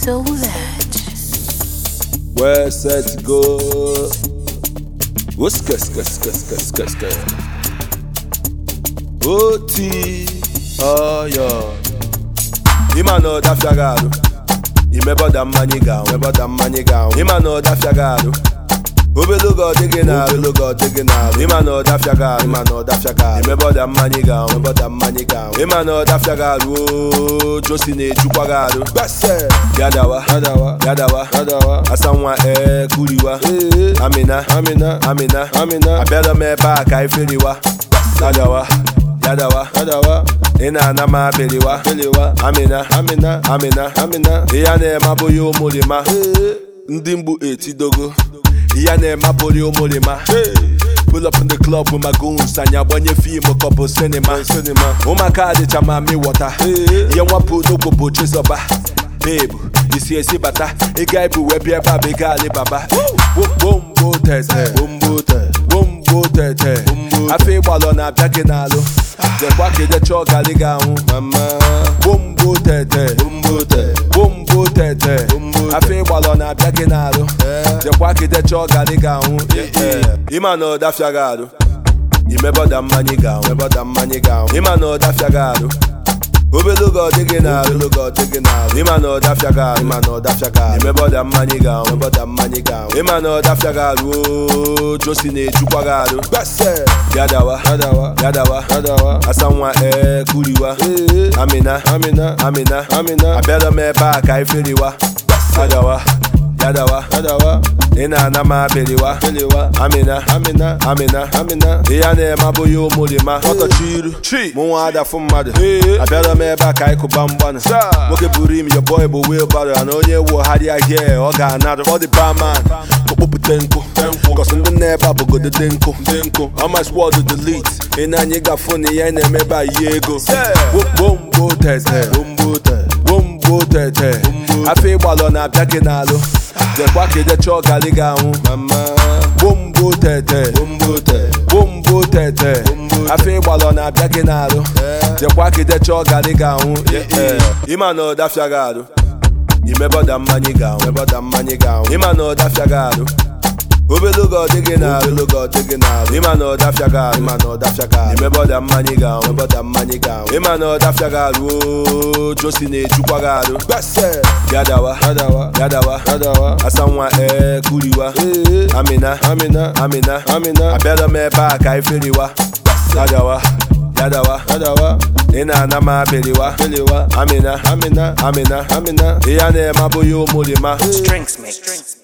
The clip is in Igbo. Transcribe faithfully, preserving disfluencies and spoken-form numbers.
so that. Where set to go? What's sk sk sk sk sk sk? O T, oh yeah. Imano da fiagado. Imebo da maniga, imebo da maniga. Imano da fiagado. Obelo go digging out, obelo go digging out. Imano da fiagado, imano da fiagado. Imebo da maniga, imebo da maniga. Imano da fiagado. Josine chukwagado. Bese. Yadawa, yadawa, yadawa, yadawa. Asanwa e kuriwa. Amina, amina, amina, amina. Abela me ba kai feliwa. Yadawa, yadawa, yadawa. Ina na ma beliwa, beliwa. Amina, amina, amina, amina. Iyane maboyo mulima. Ndimbu eti dogo. Iyane maboyo mulima. Pull up in the club with my goons. Sanya bonye film a couple cinema. Cinema. Uma kade chama mi water. Ye wapu no popo chesoba. Babe, you see a sibata. A guy who wear a baby gali baba. Boom bo tete, boom bo tete, boom bo tete. I feel ballon a baginalo. The quacky the chalk aligaun. Mama, boom bo tete, boom bo tete, boom bo tete. I feel ballon a baginalo. The quacky the chalk aligaun. Imano da fiagado. Imebo da maniga, imebo da maniga. Imano da fiagado. Obelo go digging out, obelo go digging out. Imano da fiagado, imano da fiagado. Imebo da maniga, imebo da maniga. Imano da fiagado. Josine chukwagado. Bese. Yadawa, yadawa, yadawa, yadawa. Asanwa e kuriwa. Amina, amina, amina, amina. Abela me ba kai feliwa. Yadawa, yadawa, yadawa. Ina na ma beliwa, beliwa. Amina, amina, amina, amina. Iyane maboyo mulima. Oto chiru, chi. Muada fumade. Abela me ba kai kubambana. Woke burim your boy bo wheelbarrow. Anonye wo hadi I hear. Oga another for the barman. Kupu tenko, tenko. Cause in the neba bo go the denko, denko. On my squad to delete. Ina nyega funny yene me ba yego. Boom bo tete, boom bo tete, boom bo tete. I feel ballon a baginalo. The quacky the chalk aligaun. Mama, boom bo tete, boom bo tete, boom bo tete. I feel ballon a baginalo. The quacky the chalk aligaun. Imano da fiagado. Imebo da maniga, imebo da maniga. Imano da fiagado. Obelo go digging out, obelo go digging out. Imano da fiagado, imano da fiagado. Imebo da maniga, imebo da maniga. Imano da fiagado. Josine chukwagado. Bese. Yadawa, yadawa, yadawa, yadawa. Asanwa e kuriwa. Amina, amina, amina, amina. Abela me ba kai feliwa. Yadawa, yadawa, yadawa. Ina na ma beliwa, beliwa. Amina, amina, amina, amina. Iyane maboyo mulima. Strings mix.